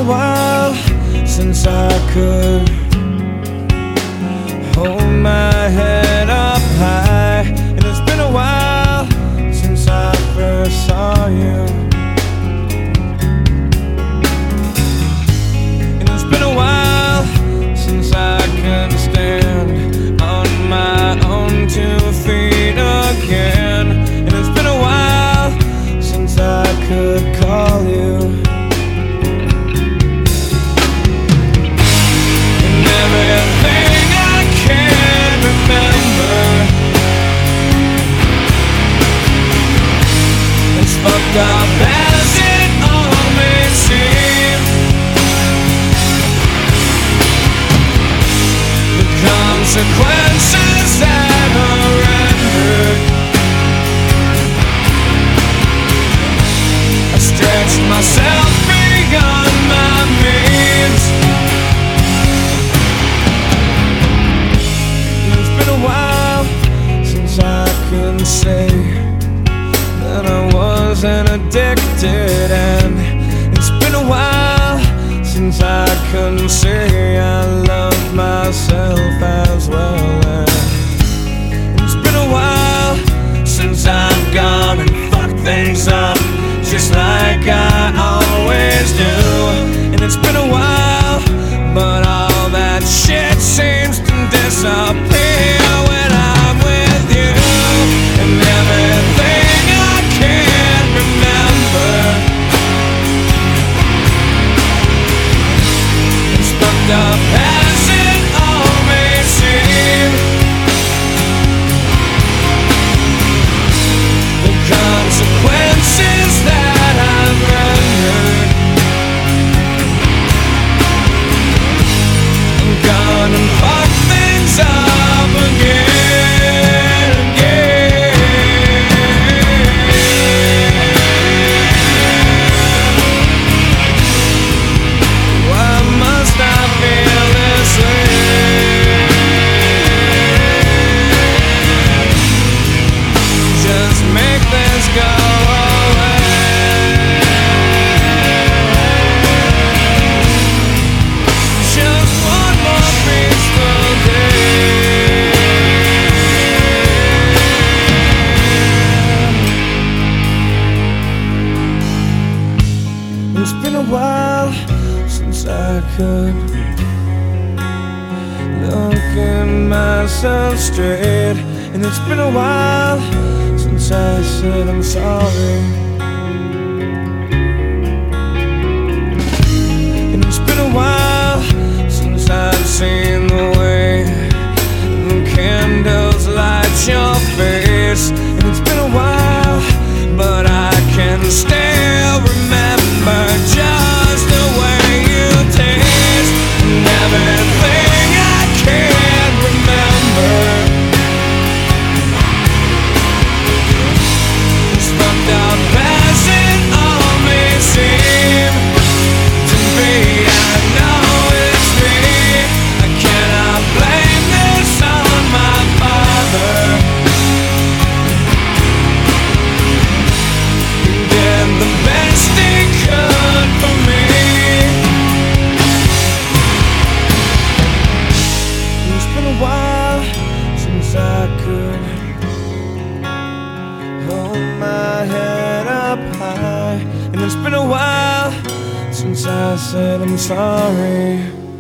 a while since I could hold my head up high, and it's been a while since I first saw you. And it's been a while since I can stand on my own 2 feet again. And it's been a while since I could call you. And everything I can remember, as fucked up as it all may seem, the consequences that are rendered, I stretched myself beyond my means. And it's been a while since I can say that I wasn't addicted, and it's been a while since I can say I love myself as well. And it's been a while since I've gone and fucked things up just like I always do. And it's been a while, but all that shit seems to disappear when I'm with you. And everything I can remember, as fucked up as it all may seem, the consequences that I've rendered, I'm gonna fuck things up again, yeah. Why must I feel this way? Just make this go away. Just one more peaceful day. It's been a while since I could look in myself straight, and it's been a while since I said I'm sorry. And it's been a while since I've seen the way the candles light your face. And it's been a while, but I can still remember just the way you taste. And everything I can remember, as fucked up as it all may seem to be. I know it's me. I cannot blame this on my father. He did the best he could for me. It's been a while since I could hold my head up high, and it's been a while since I said I'm sorry.